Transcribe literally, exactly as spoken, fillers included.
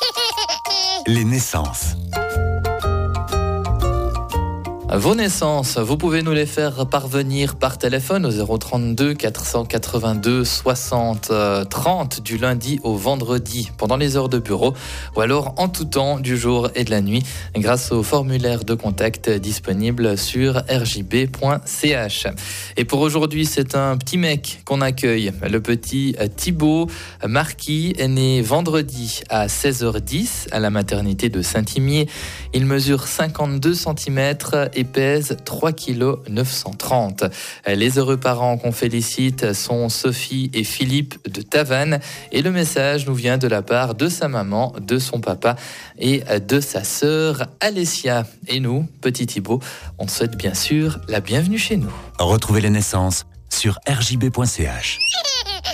Les naissances. Vos naissances, vous pouvez nous les faire parvenir par téléphone au zéro trente-deux quatre cent quatre-vingt-deux soixante trente du lundi au vendredi pendant les heures de bureau ou alors en tout temps du jour et de la nuit grâce au formulaire de contact disponible sur r j b point c h. Et pour aujourd'hui, c'est un petit mec qu'on accueille. Le petit Thibaut Marquis est né vendredi à seize heures dix à la maternité de Saint-Imier. Il mesure cinquante-deux centimètres et pèse trois virgule neuf cent trente kilos. Les heureux parents qu'on félicite sont Sophie et Philippe de Tavannes et le message nous vient de la part de sa maman, de son papa et de sa sœur Alessia. Et nous, petit Thibaut, on souhaite bien sûr la bienvenue chez nous. Retrouvez les naissances sur r j b point c h.